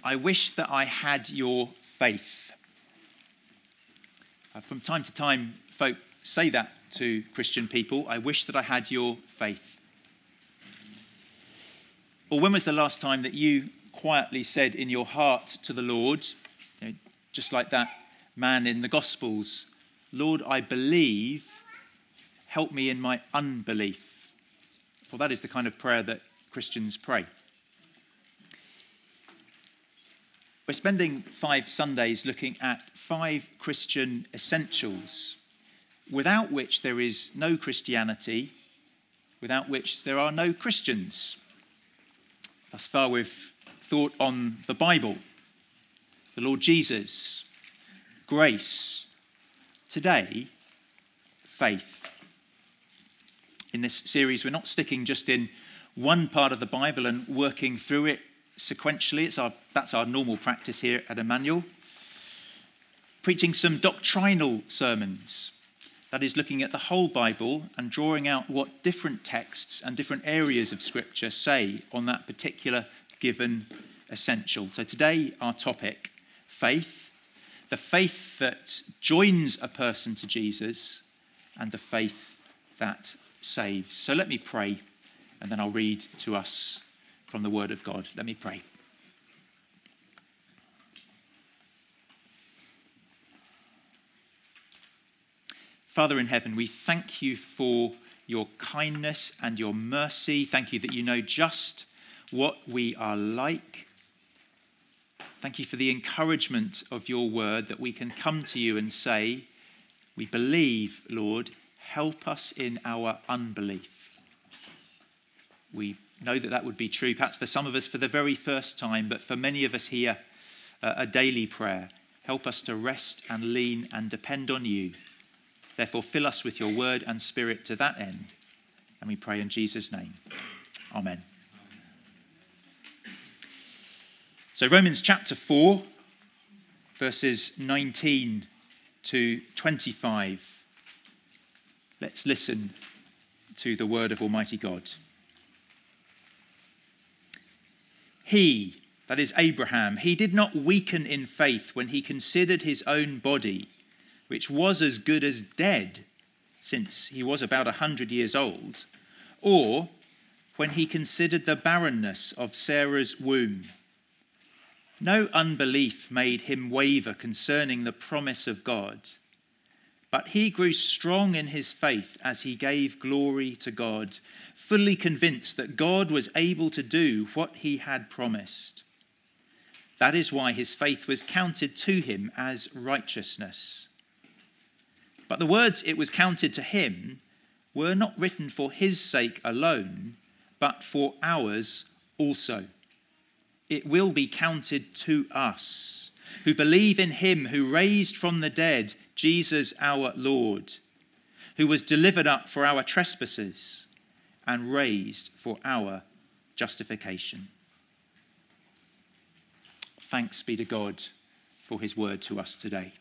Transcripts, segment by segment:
I wish that I had your faith. From time to time, folk say that to Christian people. I wish that I had your faith. Or when was the last time that you quietly said in your heart to the Lord, just like that man in the Gospels, Lord, I believe, help me in my unbelief. Well, that is the kind of prayer that Christians pray. We're spending 5 Sundays looking at 5 Christian essentials, without which there is no Christianity, without which there are no Christians. Thus far we've thought on the Bible, the Lord Jesus, grace. Today, faith. In this series, we're not sticking just in one part of the Bible and working through it sequentially. That's our normal practice here at Emmanuel. Preaching some doctrinal sermons. That is, looking at the whole Bible and drawing out what different texts and different areas of Scripture say on that particular given essential. So today, our topic, faith. The faith that joins a person to Jesus and the faith that saves. So let me pray, and then I'll read to us from the Word of God. Let me pray. Father in heaven, we thank you for your kindness and your mercy. Thank you that you know just what we are like. Thank you for the encouragement of your word that we can come to you and say, we believe, Lord, help us in our unbelief. We know that would be true, perhaps for some of us for the very first time, but for many of us here, a daily prayer. Help us to rest and lean and depend on you. Therefore, fill us with your word and spirit to that end. And we pray in Jesus' name. Amen. So Romans chapter 4, verses 19 to 25. Let's listen to the word of Almighty God. He, that is Abraham, he did not weaken in faith when he considered his own body, which was as good as dead, since he was about 100 years old, or when he considered the barrenness of Sarah's womb. No unbelief made him waver concerning the promise of God, but he grew strong in his faith as he gave glory to God, fully convinced that God was able to do what he had promised. That is why his faith was counted to him as righteousness. But the words "it was counted to him" were not written for his sake alone, but for ours also. It will be counted to us, who believe in him who raised from the dead Jesus our Lord, who was delivered up for our trespasses and raised for our justification. Thanks be to God for his word to us today.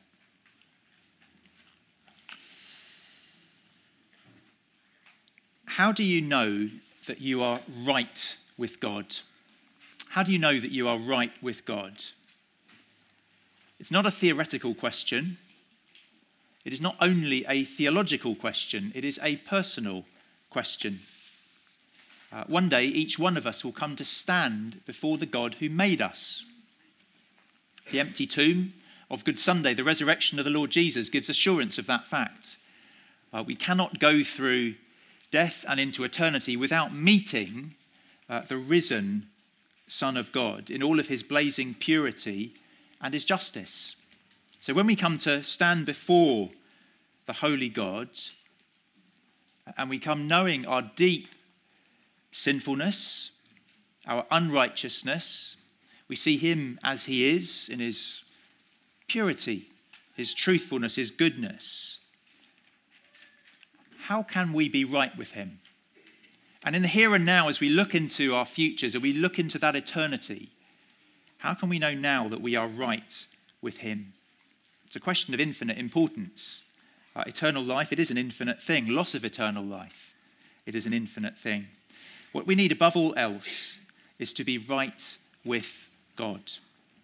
How do you know that you are right with God? How do you know that you are right with God? It's not a theoretical question. It is not only a theological question. It is a personal question. One day, each one of us will come to stand before the God who made us. The empty tomb of Good Sunday, the resurrection of the Lord Jesus, gives assurance of that fact. We cannot go through death and into eternity without meeting the risen Son of God in all of his blazing purity and his justice. So when we come to stand before the holy God, and we come knowing our deep sinfulness, our unrighteousness, we see him as he is in his purity, his truthfulness, his goodness. How can we be right with him? And in the here and now, as we look into our futures, as we look into that eternity, how can we know now that we are right with him? It's a question of infinite importance. Eternal life, it is an infinite thing. Loss of eternal life, it is an infinite thing. What we need above all else is to be right with God.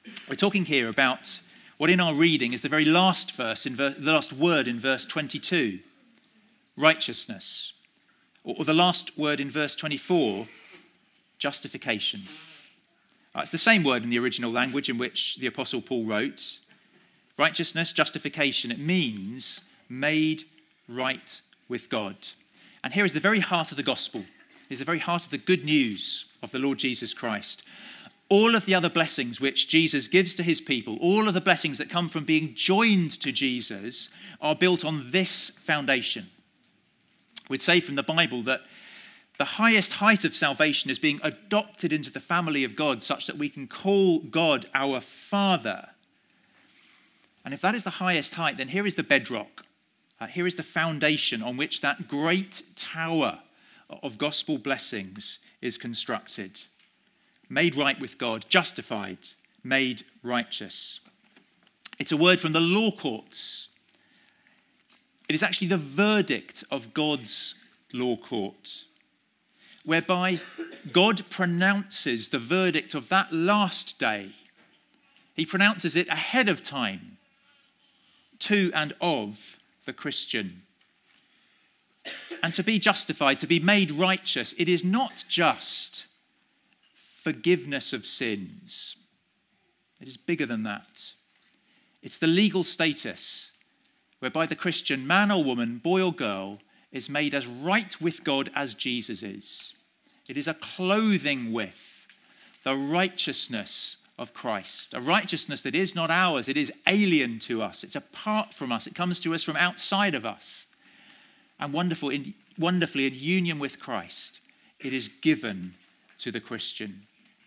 We're talking here about what in our reading is the very last verse, the last word in verse 22, righteousness. Or the last word in verse 24, justification. It's the same word in the original language in which the Apostle Paul wrote. Righteousness, justification, it means made right with God. And here is the very heart of the gospel. Is the very heart of the good news of the Lord Jesus Christ. All of the other blessings which Jesus gives to his people, all of the blessings that come from being joined to Jesus are built on this foundation. We'd say from the Bible that the highest height of salvation is being adopted into the family of God such that we can call God our Father. And if that is the highest height, then here is the bedrock. Here is the foundation on which that great tower of gospel blessings is constructed. Made right with God, justified, made righteous. It's a word from the law courts. It is actually the verdict of God's law court, whereby God pronounces the verdict of that last day. He pronounces it ahead of time to and of the Christian. And to be justified, to be made righteous, it is not just forgiveness of sins. It is bigger than that. It's the legal status whereby the Christian, man or woman, boy or girl, is made as right with God as Jesus is. It is a clothing with the righteousness of Christ, a righteousness that is not ours, it is alien to us, it's apart from us, it comes to us from outside of us. And wonderfully in union with Christ, it is given to the Christian.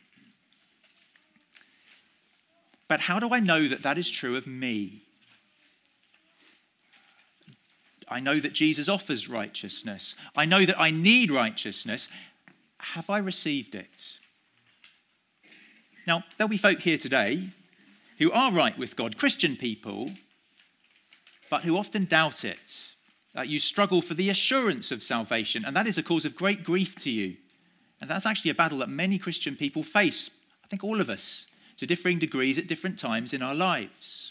But how do I know that that is true of me? I know that Jesus offers righteousness. I know that I need righteousness. Have I received it? Now, there'll be folk here today who are right with God, Christian people, but who often doubt it. You struggle for the assurance of salvation, and that is a cause of great grief to you. And that's actually a battle that many Christian people face, I think all of us, to differing degrees at different times in our lives.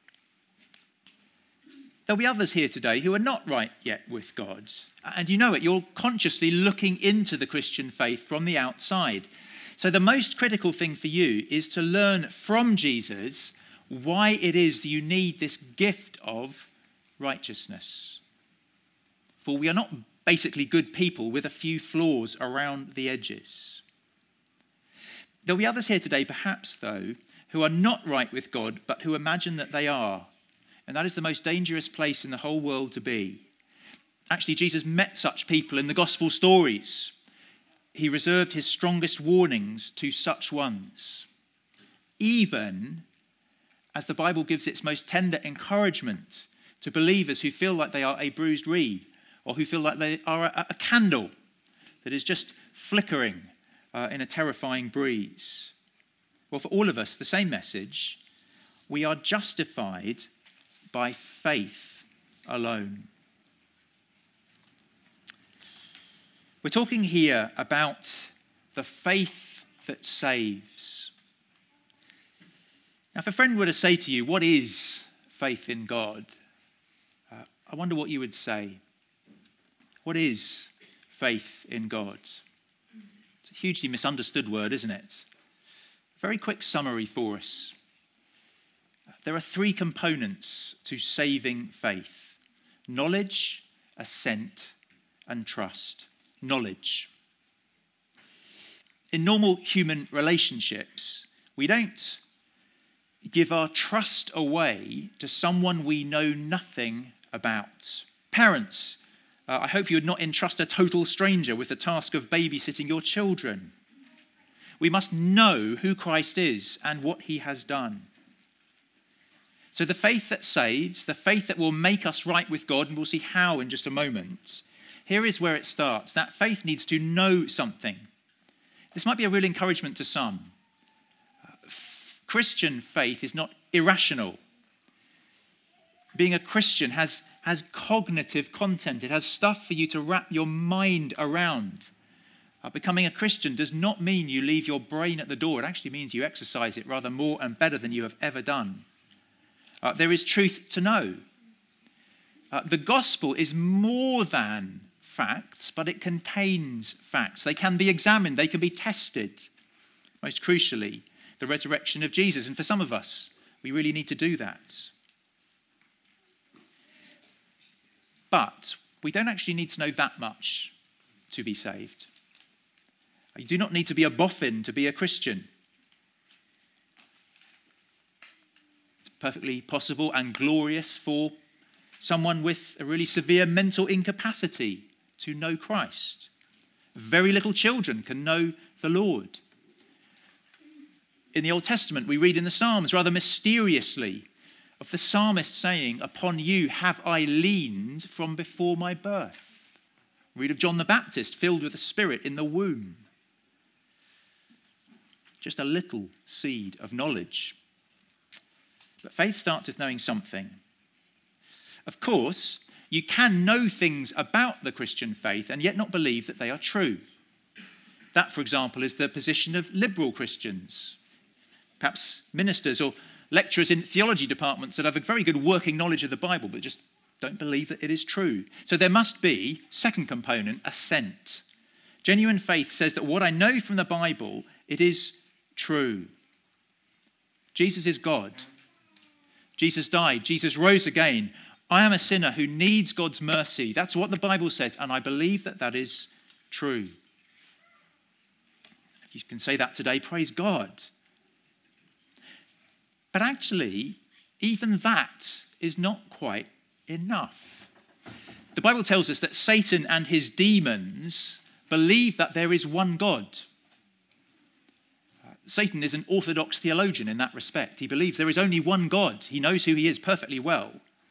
There'll be others here today who are not right yet with God. And you know it, you're consciously looking into the Christian faith from the outside. So the most critical thing for you is to learn from Jesus why it is that you need this gift of righteousness. For we are not basically good people with a few flaws around the edges. There'll be others here today, perhaps, though, who are not right with God, but who imagine that they are. And that is the most dangerous place in the whole world to be. Actually, Jesus met such people in the gospel stories. He reserved his strongest warnings to such ones. Even as the Bible gives its most tender encouragement to believers who feel like they are a bruised reed, or who feel like they are a candle that is just flickering in a terrifying breeze. Well, for all of us, the same message. We are justified by faith alone. We're talking here about the faith that saves. Now, if a friend were to say to you, what is faith in God? I wonder what you would say. What is faith in God? It's a hugely misunderstood word, isn't it? Very quick summary for us. There are three components to saving faith: knowledge, assent, and trust. Knowledge. In normal human relationships, we don't give our trust away to someone we know nothing about. Parents, I hope you would not entrust a total stranger with the task of babysitting your children. We must know who Christ is and what he has done. So the faith that saves, the faith that will make us right with God, and we'll see how in just a moment, here is where it starts. That faith needs to know something. This might be a real encouragement to some. Christian faith is not irrational. Being a Christian has cognitive content. It has stuff for you to wrap your mind around. Becoming a Christian does not mean you leave your brain at the door. It actually means you exercise it rather more and better than you have ever done. There is truth to know. The gospel is more than facts, but it contains facts. They can be examined. They can be tested. Most crucially, the resurrection of Jesus. And for some of us, we really need to do that. But we don't actually need to know that much to be saved. You do not need to be a boffin to be a Christian. It's perfectly possible and glorious for someone with a really severe mental incapacity to know Christ. Very little children can know the Lord. In the Old Testament, we read in the Psalms rather mysteriously of the psalmist saying, "Upon you have I leaned from before my birth." We read of John the Baptist filled with the Spirit in the womb. Just a little seed of knowledge. But faith starts with knowing something. Of course, you can know things about the Christian faith and yet not believe that they are true. That, for example, is the position of liberal Christians. Perhaps ministers or lecturers in theology departments that have a very good working knowledge of the Bible but just don't believe that it is true. So there must be, second component, assent. Genuine faith says that what I know from the Bible, it is true. Jesus is God. Jesus died. Jesus rose again. I am a sinner who needs God's mercy. That's what the Bible says, and I believe that that is true. If you can say that today, praise God. But actually, even that is not quite enough. The Bible tells us that Satan and his demons believe that there is one God. Satan is an orthodox theologian in that respect. He believes there is only one God. He knows who he is perfectly well.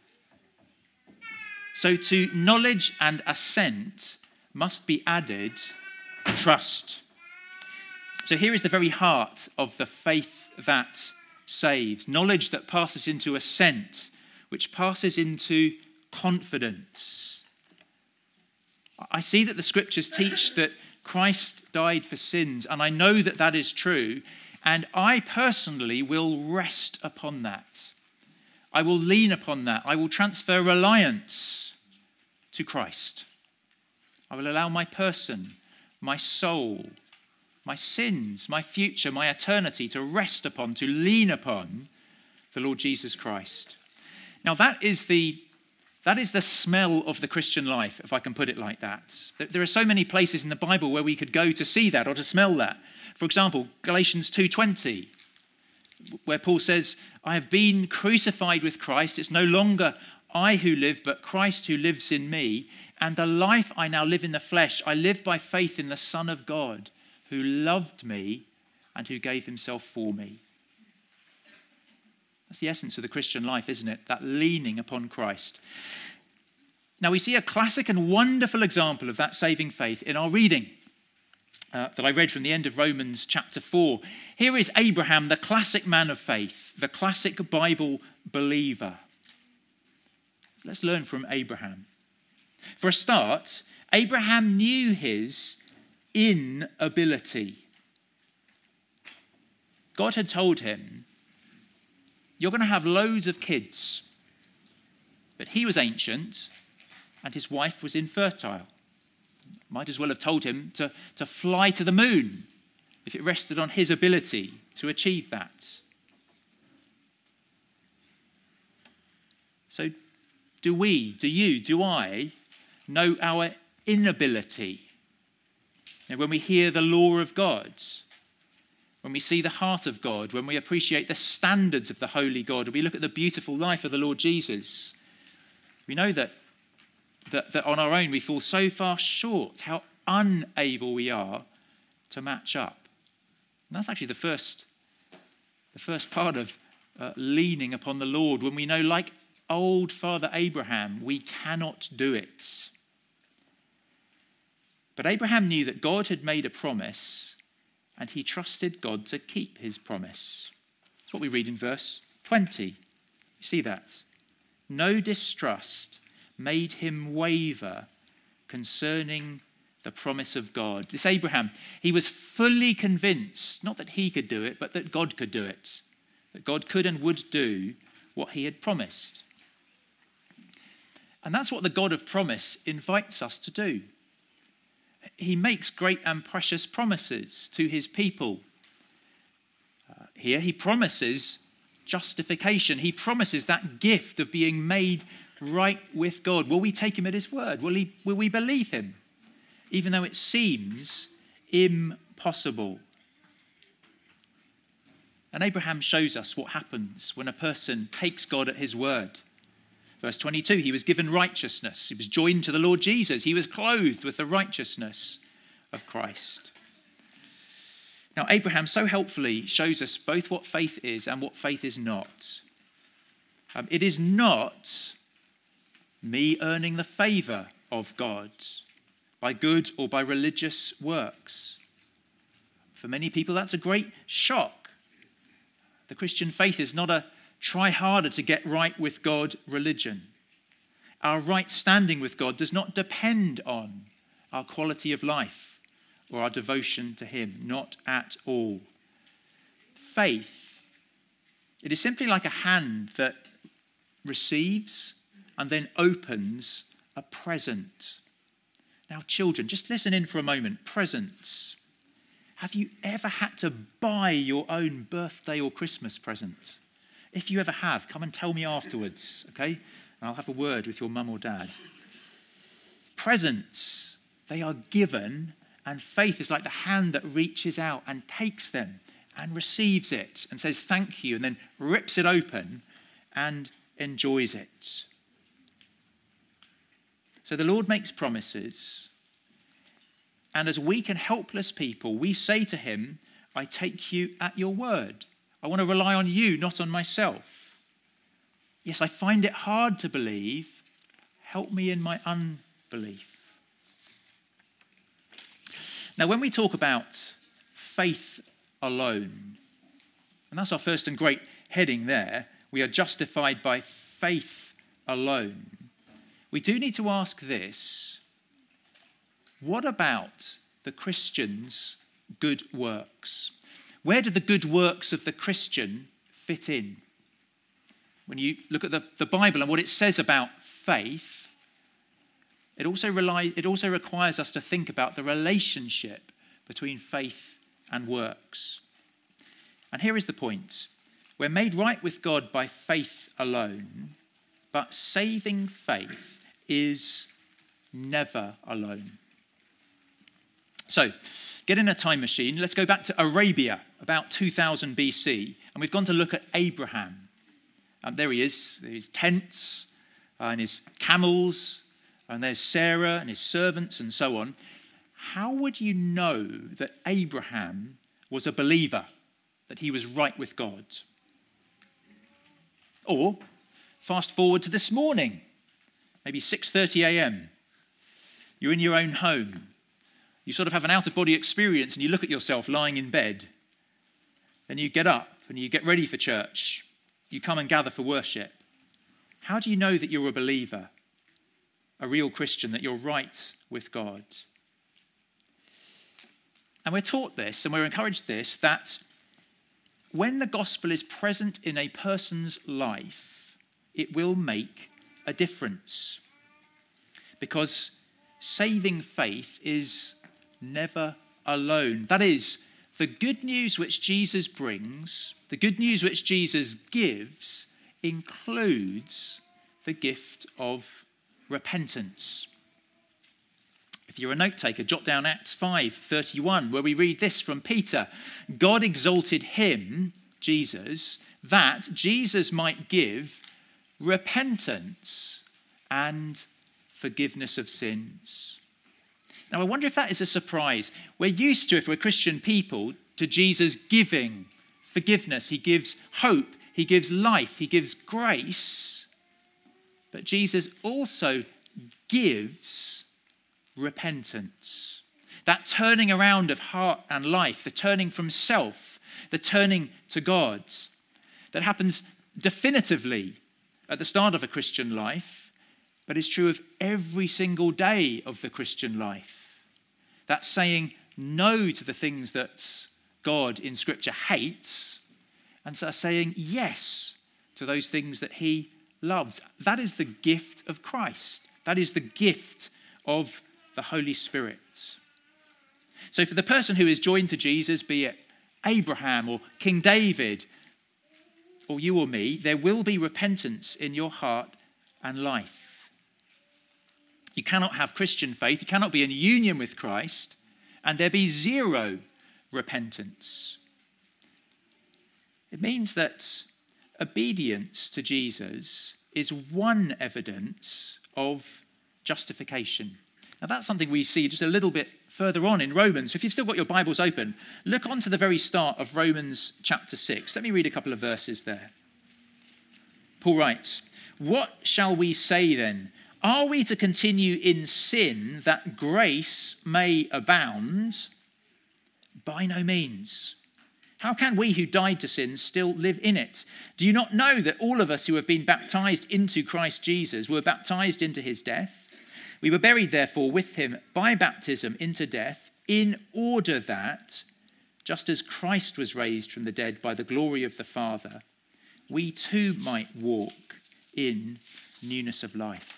So to knowledge and assent must be added trust. So here is the very heart of the faith that saves. Knowledge that passes into assent, which passes into confidence. I see that the scriptures teach that Christ died for sins, and I know that that is true, and I personally will rest upon that. I will lean upon that. I will transfer reliance to Christ. I will allow my person, my soul, my sins, my future, my eternity to rest upon, to lean upon the Lord Jesus Christ. Now that is the smell of the Christian life, if I can put it like that. There are so many places in the Bible where we could go to see that or to smell that. For example, Galatians 2:20, where Paul says, I have been crucified with Christ. It's no longer I who live, but Christ who lives in me. And the life I now live in the flesh, I live by faith in the Son of God, who loved me and who gave himself for me. That's the essence of the Christian life, isn't it? That leaning upon Christ. Now we see a classic and wonderful example of that saving faith in our reading that I read from the end of Romans chapter 4. Here is Abraham, the classic man of faith, the classic Bible believer. Let's learn from Abraham. For a start, Abraham knew his inability. God had told him, you're going to have loads of kids. But he was ancient and his wife was infertile. Might as well have told him to fly to the moon if it rested on his ability to achieve that. So do we, do you, do I know our inability? And when we hear the law of God, when we see the heart of God, when we appreciate the standards of the holy God, when we look at the beautiful life of the Lord Jesus, we know that on our own we fall so far short, how unable we are to match up. And that's actually the first part of leaning upon the Lord, when we know, like old Father Abraham, we cannot do it. But Abraham knew that God had made a promise, and he trusted God to keep his promise. That's what we read in verse 20. You see that? No distrust made him waver concerning the promise of God. This Abraham, he was fully convinced, not that he could do it, but that God could do it. That God could and would do what he had promised. And that's what the God of promise invites us to do. He makes great and precious promises to his people. Here he promises justification. He promises that gift of being made right with God. Will we take him at his word? Will we believe him? Even though it seems impossible. And Abraham shows us what happens when a person takes God at his word. Verse 22, he was given righteousness. He was joined to the Lord Jesus. He was clothed with the righteousness of Christ. Now, Abraham so helpfully shows us both what faith is and what faith is not. It is not me earning the favour of God by good or by religious works. For many people, that's a great shock. The Christian faith is not a try harder to get right with God religion. Our right standing with God does not depend on our quality of life or our devotion to him, not at all. Faith, it is simply like a hand that receives and then opens a present. Now, children, just listen in for a moment. Presents. Have you ever had to buy your own birthday or Christmas present? If you ever have, come and tell me afterwards, okay? And I'll have a word with your mum or dad. Presents, they are given, and faith is like the hand that reaches out and takes them and receives it and says thank you and then rips it open and enjoys it. So the Lord makes promises, and as weak and helpless people, we say to him, I take you at your word. I want to rely on you, not on myself. Yes, I find it hard to believe. Help me in my unbelief. Now, when we talk about faith alone, and that's our first and great heading there, we are justified by faith alone. We do need to ask this: what about the Christian's good works? Where do the good works of the Christian fit in? When you look at the Bible and what it says about faith, it also requires us to think about the relationship between faith and works. And here is the point. We're made right with God by faith alone, but saving faith is never alone. So, get in a time machine. Let's go back to Arabia, about 2000 BC. And we've gone to look at Abraham. There he is, his tents and his camels. And there's Sarah and his servants and so on. How would you know that Abraham was a believer, that he was right with God? Or, fast forward to this morning, maybe 6:30 a.m. You're in your own home. You sort of have an out-of-body experience and you look at yourself lying in bed. Then you get up and you get ready for church. You come and gather for worship. How do you know that you're a believer, a real Christian, that you're right with God? And we're taught this and we're encouraged this, that when the gospel is present in a person's life, it will make a difference. Because saving faith is never alone. That is, the good news which Jesus brings, the good news which Jesus gives, includes the gift of repentance. If you're a note taker, jot down Acts 5:31, where we read this from Peter. God exalted him, Jesus, that Jesus might give repentance and forgiveness of sins. Now, I wonder if that is a surprise. We're used to, if we're Christian people, to Jesus giving forgiveness. He gives hope. He gives life. He gives grace. But Jesus also gives repentance. That turning around of heart and life, the turning from self, the turning to God, that happens definitively at the start of a Christian life, but is true of every single day of the Christian life. That's saying no to the things that God in Scripture hates, and so saying yes to those things that he loves. That is the gift of Christ. That is the gift of the Holy Spirit. So for the person who is joined to Jesus, be it Abraham or King David or you or me, there will be repentance in your heart and life. You cannot have Christian faith, you cannot be in union with Christ, and there be zero repentance. It means that obedience to Jesus is one evidence of justification. Now that's something we see just a little bit further on in Romans. So if you've still got your Bibles open, look on to the very start of Romans chapter 6. Let me read a couple of verses there. Paul writes, "What shall we say then? Are we to continue in sin that grace may abound? By no means. How can we who died to sin still live in it? Do you not know that all of us who have been baptized into Christ Jesus were baptized into his death? We were buried, therefore, with him by baptism into death, in order that, just as Christ was raised from the dead by the glory of the Father, we too might walk in newness of life."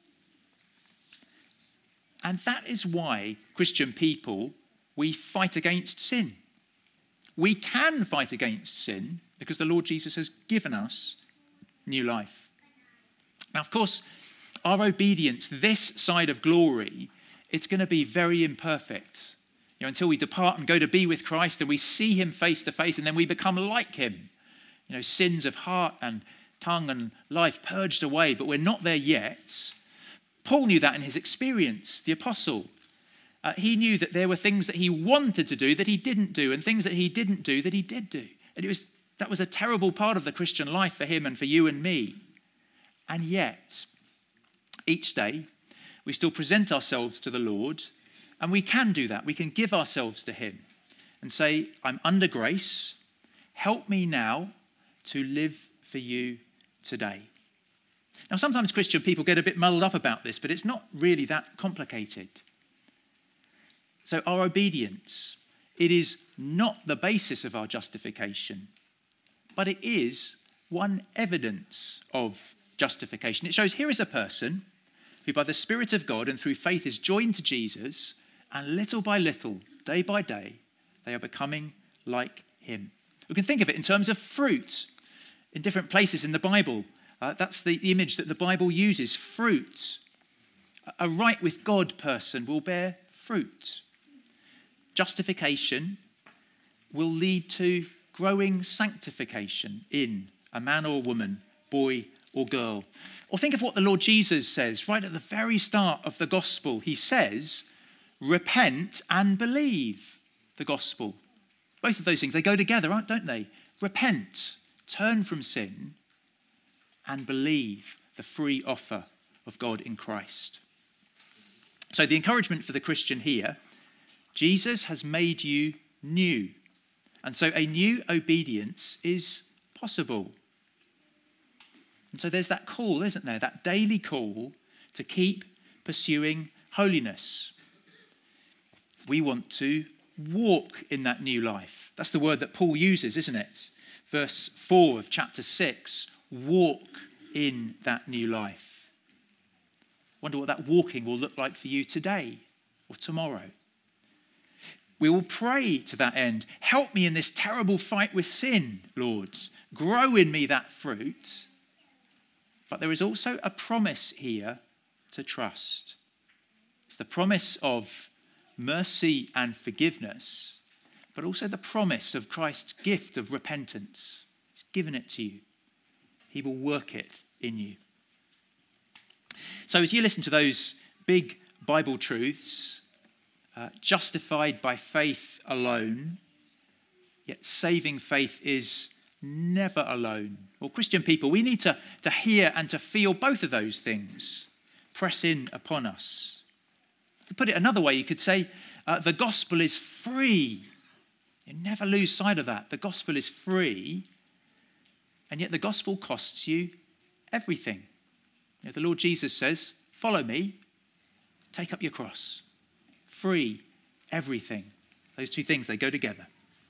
And that is why, Christian people, we fight against sin. We can fight against sin because the Lord Jesus has given us new life. Now, of course, our obedience this side of glory, it's going to be very imperfect. Until we depart and go to be with Christ and we see him face to face and then we become like him. Sins of heart and tongue and life purged away, but we're not there yet. Paul knew that in his experience, the apostle. He knew that there were things that he wanted to do that he didn't do, and things that he didn't do that he did do. And that was a terrible part of the Christian life for him and for you and me. And yet, each day, we still present ourselves to the Lord, and we can do that. We can give ourselves to him and say, "I'm under grace. Help me now to live for you today." Now, sometimes Christian people get a bit muddled up about this, but it's not really that complicated. So our obedience, it is not the basis of our justification, but it is one evidence of justification. It shows here is a person who by the Spirit of God and through faith is joined to Jesus, and little by little, day by day, they are becoming like him. We can think of it in terms of fruit in different places in the Bible. That's the image that the Bible uses, fruit. A right with God person will bear fruit. Justification will lead to growing sanctification in a man or woman, boy or girl. Or think of what the Lord Jesus says right at the very start of the gospel. He says, repent and believe the gospel. Both of those things, they go together, don't they? Repent, turn from sin, and believe the free offer of God in Christ. So the encouragement for the Christian here, Jesus has made you new. And so a new obedience is possible. And so there's that call, isn't there? That daily call to keep pursuing holiness. We want to walk in that new life. That's the word that Paul uses, isn't it? Verse 4 of chapter 6, walk in that new life. Wonder what that walking will look like for you today or tomorrow. We will pray to that end. Help me in this terrible fight with sin, Lord. Grow in me that fruit. But there is also a promise here to trust. It's the promise of mercy and forgiveness, but also the promise of Christ's gift of repentance. He's given it to you. He will work it in you. So as you listen to those big Bible truths, justified by faith alone, yet saving faith is never alone. Well, Christian people, we need to hear and to feel both of those things press in upon us. To put it another way, you could say the gospel is free. You never lose sight of that. The gospel is free, and yet the gospel costs you everything. The Lord Jesus says, follow me, take up your cross. Free everything. Those two things, they go together.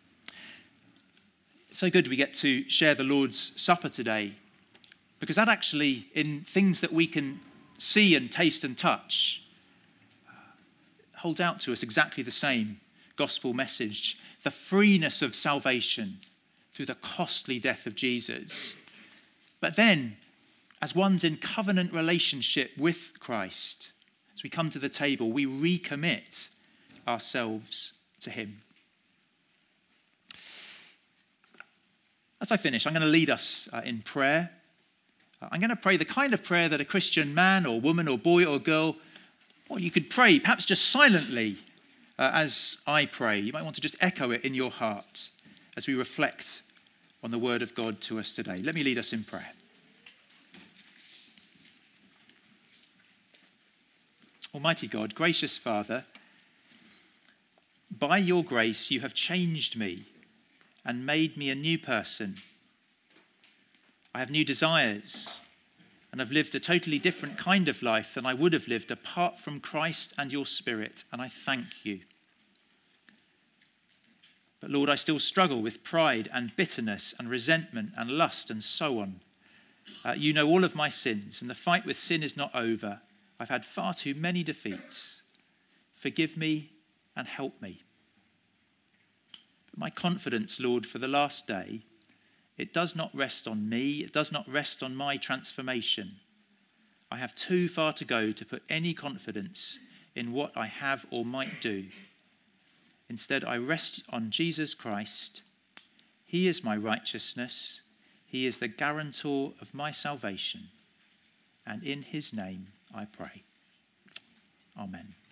It's so good we get to share the Lord's Supper today, because that actually, in things that we can see and taste and touch, holds out to us exactly the same gospel message. The freeness of salvation through the costly death of Jesus. But then, as one's in covenant relationship with Christ, as we come to the table, we recommit ourselves to him. As I finish, I'm going to lead us in prayer. I'm going to pray the kind of prayer that a Christian man or woman or boy or girl, or you could pray, perhaps just silently as I pray. You might want to just echo it in your heart as we reflect on the word of God to us today. Let me lead us in prayer. Almighty God, gracious Father, by your grace you have changed me and made me a new person. I have new desires and have lived a totally different kind of life than I would have lived apart from Christ and your Spirit, and I thank you. But Lord, I still struggle with pride and bitterness and resentment and lust and so on. You know all of my sins, and the fight with sin is not over. I've had far too many defeats. Forgive me and help me. But my confidence, Lord, for the last day, it does not rest on me. It does not rest on my transformation. I have too far to go to put any confidence in what I have or might do. Instead, I rest on Jesus Christ. He is my righteousness. He is the guarantor of my salvation. And in his name I pray. Amen.